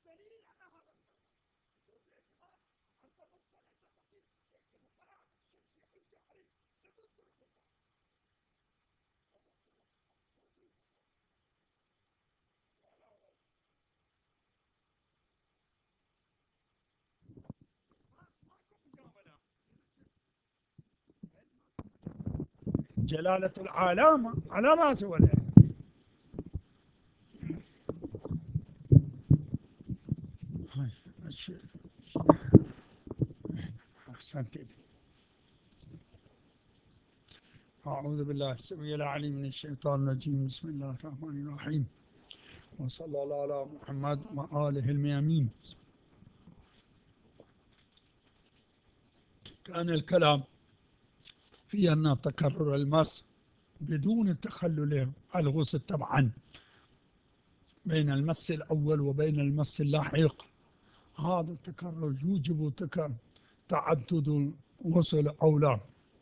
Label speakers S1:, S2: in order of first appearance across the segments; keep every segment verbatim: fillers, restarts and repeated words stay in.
S1: جلالة العلامة على راسه ولا أحسنت. أعوذ بالله السميع العليم من الشيطان الرجيم. بسم الله الرحمن الرحيم، وصلى الله على محمد وآله الميامين. كان الكلام في أن تكرر المس بدون التخلل الغسل طبعا بين المس الأول وبين المس اللاحق، هذا التكرر يوجب تعدد غسل أو لا.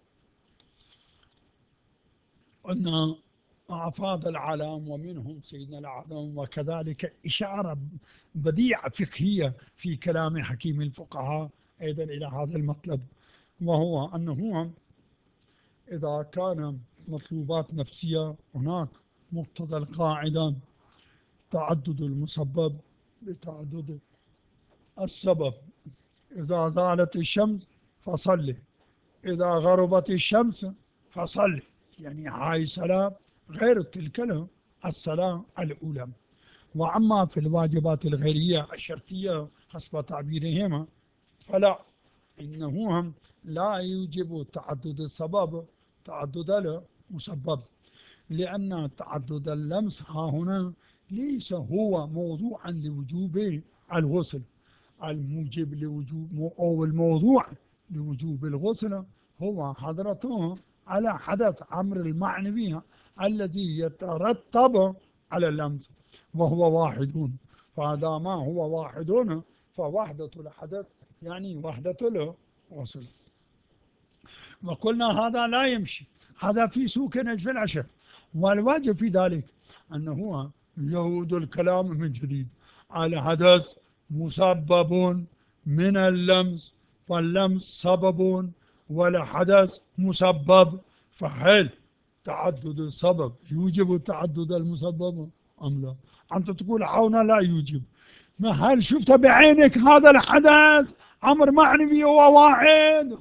S1: أن أعفاض العالم ومنهم سيدنا الأعظم، وكذلك إشارة بديعة فقهية في كلام حكيم الفقهاء أيضا إلى هذا المطلب، وهو أنه إذا كان مطلوبات نفسية هناك مقتضى القاعدة تعدد المسبب بتعدد السبب. إذا زالت الشمس فصلي، إذا غربت الشمس فصلي، يعني هاي صلاة غير تلك الصلاة الأولى. وأما في الواجبات الغيرية الشرطية حسب تعبيرهما فلا، إنه لا يوجب تعدد السبب تعدد المسبب، لأن تعدد اللمس ها هنا ليس هو موضوعا لوجوب الغسل. الموجب لوجوب أو الموضوع لوجوب الغسل هو حضرته على حدث أمر المعنوي الذي يترتب على اللمس، وهو واحد. فهذا ما هو واحد فوحدة الحدث يعني وحدة الغسل. وقلنا هذا لا يمشي، هذا في سوق نجف العشر. والواجب في ذلك أنه يعود الكلام من جديد على حدث مسبب من اللمس، فاللمس سبب ولا حدث مسبب، فهل تعدد السبب يوجب تعدد المسبب أم لا؟ أنت تقول عونا لا يوجب، ما هل شفت بعينك هذا الحدث أمر معنوي هو واحد؟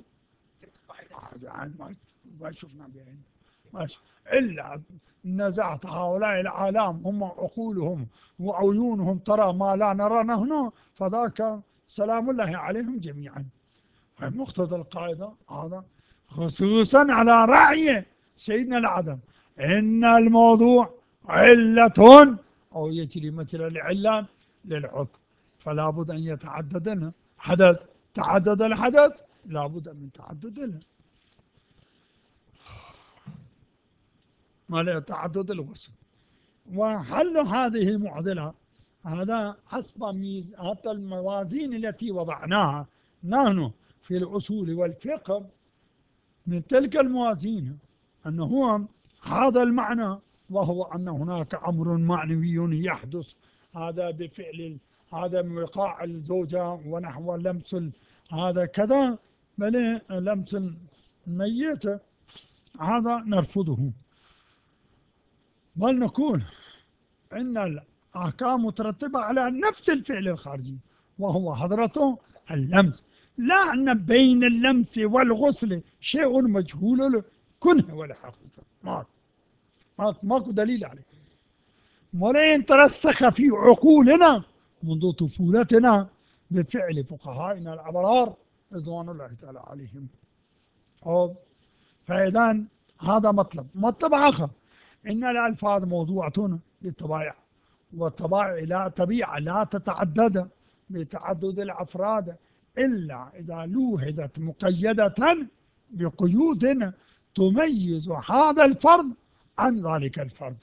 S1: ما شفنا بعين ماشي، إلا نزعت هؤلاء العالم هم عقولهم وعيونهم ترى ما لا نرى نحن، فذاك سلام الله عليهم جميعا. مقتضى القاعدة هذا خصوصا على رأي سيدنا العدم إن الموضوع علة أو يجري مثل العلة للحكم، فلا بد أن يتعدد حدث، تعدد الحدث لا بد من تعدد ما تعدد الوصف. وحل هذه المعضلة هذا حسب ميز حتى الموازين التي وضعناها نحن في الأصول والفقه، من تلك الموازين أنه هذا المعنى، وهو أن هناك أمر معنوي يحدث هذا بفعل هذا من وقاع الزوجة ونحو لمس هذا كذا، بل لمس الميت هذا نرفضه، بل نقول إن الأحكام مترتبة على نفس الفعل الخارجي وهو حضرته اللمس، لا أن بين اللمس والغسل شيء مجهول الكنه ولا حقيقة، ما ماكو دليل عليه، ولين ترسخ في عقولنا منذ طفولتنا بفعل فقهائنا الأبرار رضوان الله تعالى عليهم. فإذا هذا مطلب. مطلب آخر إن الألفاظ موضوعة للطبائع، والطبائع لا طبيعة لا تتعدد بتعدد الأفراد إلا إذا لوحدت مقيدة بقيود تميز هذا الفرد عن ذلك الفرد.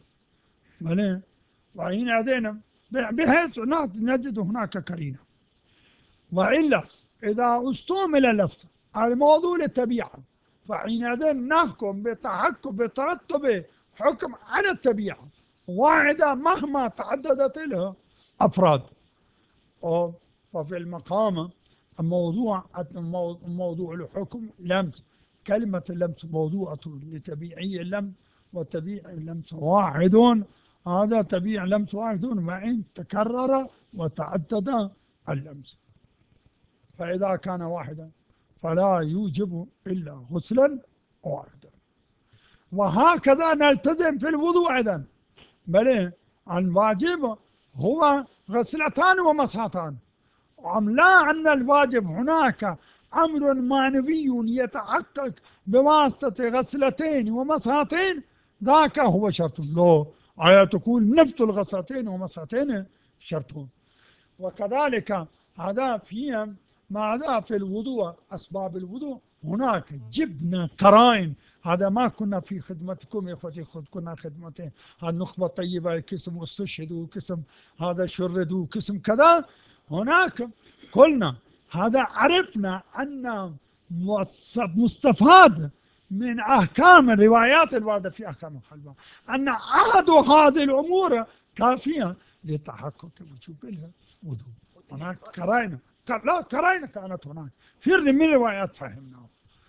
S1: وحين أتينا بحيث نجد هناك قرينة، وإلا إذا استعمل اللفظ الموضوع للطبيعة فحينئذ نحكم بتحكم بترتب حكم على الطبيعة واحدة مهما تعددت له أفراد. أو وفي المقام موضوع موضوع الحكم لمس، كلمة اللمس موضوعة لتبيعي اللمس، وتبيع اللمس واحد، هذا تبيع لمس واحد وإن تكرر وتعدد اللمس، فإذا كان واحدا فلا يوجب إلا غسلا واحدا. وهكذا نلتزم في الوضوء أيضا، بل الواجب هو غسلتان ومسحتان، أم لا أن الواجب هناك أمر معنوي يتحقق بواسطة غسلتين ومسحتين، ذاك هو شرط له، آية تقول نفت الغسلتين ومسحتين شرط. وكذلك هذا في ماذا في الوضوء، أسباب الوضوء هناك جبنا قرائن، هذا ما كنا في خدمتكم يا اخوتي، كنا خدمتين، هذه نخبة طيبة قسم استشهدوا، قسم هذا شردوا، قسم كذا، هناك قلنا هذا عرفنا أن مستفاد من أحكام الروايات الواردة في أحكام الخلوة أن أحد هذه الأمور كافية لتحقق وجوب الوضوء. هناك قرائن، لا قرائن كانت هناك في من الروايات فهمناه.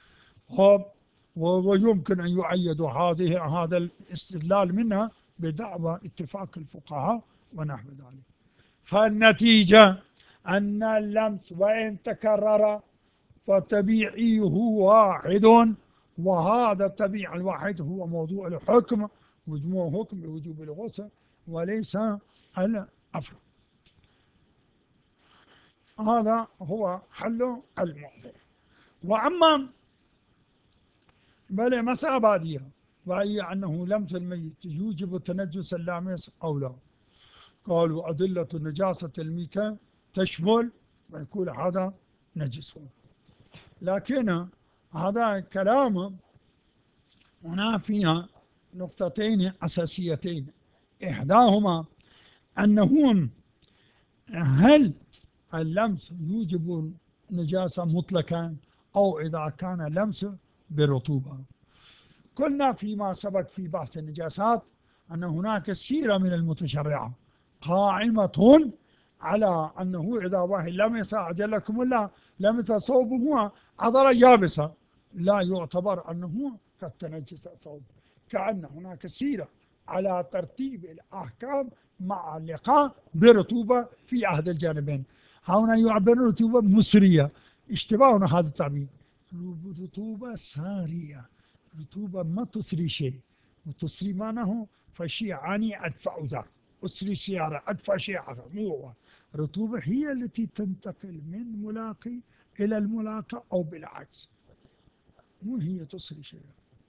S1: ويمكن أن يؤيد هذه هذا الاستدلال منها بدعوى اتفاق الفقهاء ونحو ذلك. فالنتيجة أن اللمس وإن تكرر فتبيعيه واحد، وهذا التبيع الواحد هو موضوع الحكم، وجموع حكم بوجوب الغسل وليس الأفراد. هذا هو حل المعضلة. وأما بل مسألة بعديها، وهي أنه لمس الميت يوجب تنجس اللامس أو لا. قالوا أدلة نجاسة الميتة تشمل ويقول هذا نجس، لكن هذا كلام هنا فيها نقطتين أساسيتين، إحداهما أنه هل اللمس يوجب نجاسة مطلقا أو إذا كان اللمس برطوبة. قلنا فيما سبق في بحث النجاسات أن هناك سيرة من المتشرعة قائمة على أنه إذا واحد لمس أجلكم الله لمس صوبه عذرا يابسة لا يعتبر أنه قد تنجس الصوب، كأن هناك سيرة على ترتيب الأحكام مع اللقاء برطوبة في أحد الجانبين. هنا يعبر رطوبة مسرية، اشتباهنا هذا التعبير، رطوبة سارية، رطوبة ما تسري شيء، وتسري معناه فشيء عني أدفع ذاك، أسري سيارة أدفع شيء آخر، مو هو. رطوبة هي التي تنتقل من ملاقي إلى الملاقى أو بالعكس، مو هي تسري شيء.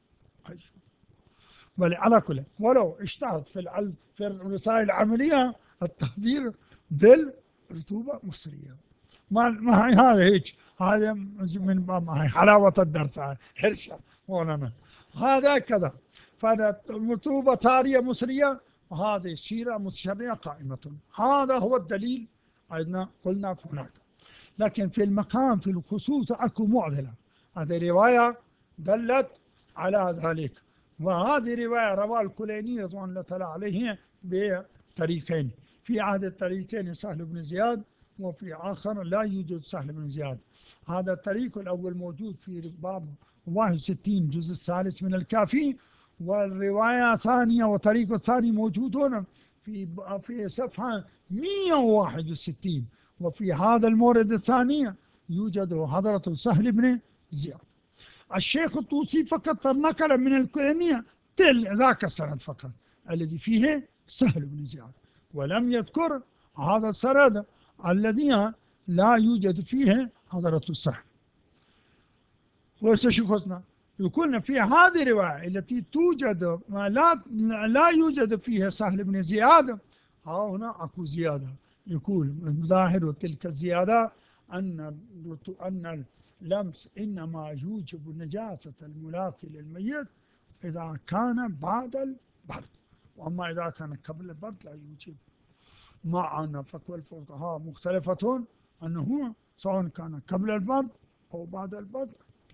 S1: بل على كل ولو اشتهرت في العلم في الرسائل العملية التعبير بالرطوبة مسرية، ما ما هي هذا هيك، هذا من ما هي حلاوة الدرس، حرشة مولانا هذا كذا. فهذا الرطوبة طارية مسرية، وهذه سيرة متشرعة قائمة، هذا هو الدليل أيضا قلنا هناك. لكن في المقام في الخصوص أكو معضلة، هذه رواية دلت على ذلك، وهذه رواية رواه الكليني رضوان الله تعالى عليه بطريقين، في عهد الطريقين سهل بن زياد، وفي آخر لا يوجد سهل بن زياد. هذا الطريق الأول موجود في باب واحد وستين جزء الثالث من الكافي، والرواية ثانية وطريق الثاني موجودون في في صفحة مئة وواحد وستين، وفي هذا المورد الثاني يوجد حضرة سهل بن زياد. الشيخ الطوسي فقط نقل من الكلينية تل ذاك السند فقط الذي فيه سهل بن زياد، ولم يذكر هذا السند الذي لا يوجد فيه حضرة السهل. وسيشوفنا يقولنا في هذه الرواية التي توجد ما لا لا يوجد فيها سهل بن زياد، ها هنا أكو زيادة، يقول من ظاهر تلك الزيادة أن أن اللمس إنما يوجب نجاسة الملاقي للميت إذا كان بعد البرد، وأما إذا كان قبل البرد لا يوجب. مع أن فتوى الفقهاء مختلفة أنه سواء كان قبل البرد أو بعد البرد.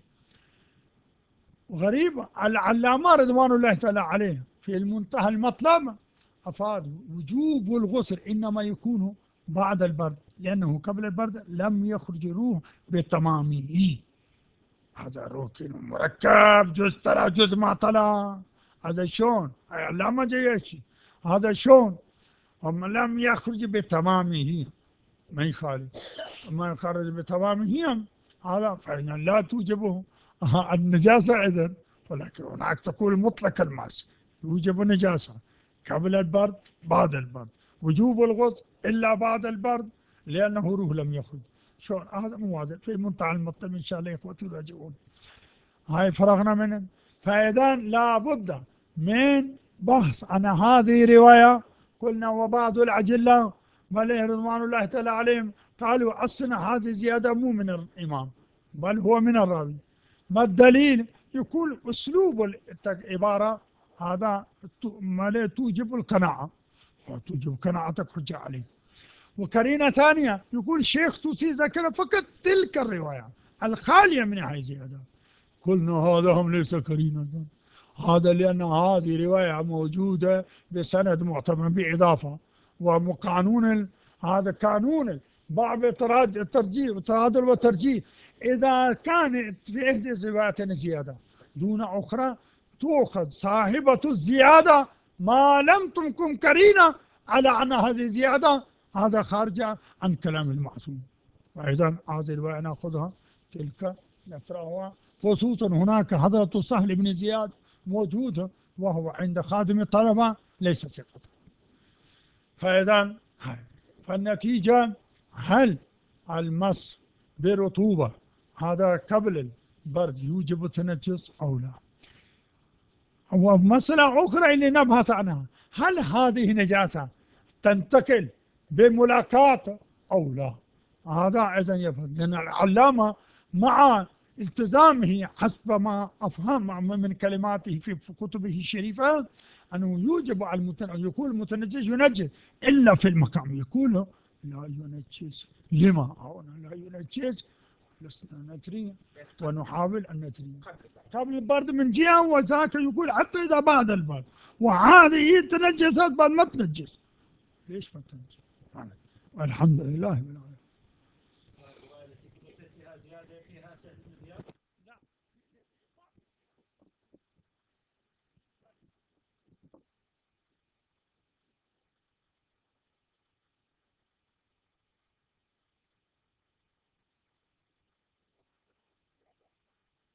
S1: غريب العلامة رضوان الله تعالى عليه في المنتهى المطلب أفاد وجوب الغسل إنما يكون بعد البرد، لأنه قبل البرد لم يخرج روح بتمامه. هذا ركن مركب، جزء طلع جزء ما طلع. هذا شلون؟ لا ما جاي شيء. هذا شلون؟ هم لم يخرج بتمامه، ما يخالف، ما يخرج بتمامه هذا فإن لا توجبه النجاسة إذن، ولكن هناك تقول مطلق الماس يوجب النجاسة قبل البرد بعد البرد، وجوب الغسل إلا بعد البرد لأنه روح لم يخرج. شلون؟ هذا مو واضح في منتهى المطلب إن شاء الله إخوتي يراجعون. هاي فرغنا منه. فإذا لا بد من بحث عن هذه الرواية. قلنا وبعض الأجلة بل رضوان الله تعالى عليهم قالوا أصلا هذه زيادة مو من الإمام بل هو من الراوي. ما الدليل؟ يقول أسلوب العبارة هذا ما توجب القناعة، توجب قناعتك حجة عليه. وقرينة ثانية يقول الشيخ توسي ذكر فقط تلك الرواية الخالية من هذه الزيادة. قلنا هذا هم ليس قرينة، هذا لأن هذه رواية موجودة بسند معتبر بإضافة، وقانون هذا قانون باب الترجيح التعادل والترجيح. إذا كانت في إحدى الروايات زيادة دون أخرى تؤخذ صاحبة الزيادة ما لم تكن قرينة على أن هذه زيادة، هذا خارج عن كلام المعصوم. فإذا هذه الرواية نأخذها تلك نقرأها، خصوصا هناك حضرة سهل بن زياد موجودة وهو عند خادم الطلبة ليس ثقة. فإذا فالنتيجة هل المس برطوبة هذا قبل البرد يوجب التنجس أو لا؟ ومسألة أخرى اللي نبحث عنها، هل هذه نجاسة تنتقل بملاقاة أو لا؟ هذا أيضا يفهم، لأن العلامة مع التزامه حسب ما أفهم من كلماته في كتبه الشريفة أنه يوجب على المتنجس، يقول المتنجس ينجس إلا في المقام، يقول لا ينجس. لما؟ لا ينجس لسنا ندري ونحاول أن ندري قبل البرد من جهة، وذاك يقول حتى إذا بعد البرد، وهذه تنجست بعد ما تنجس. ليش ما تنجس؟ والحمد لله.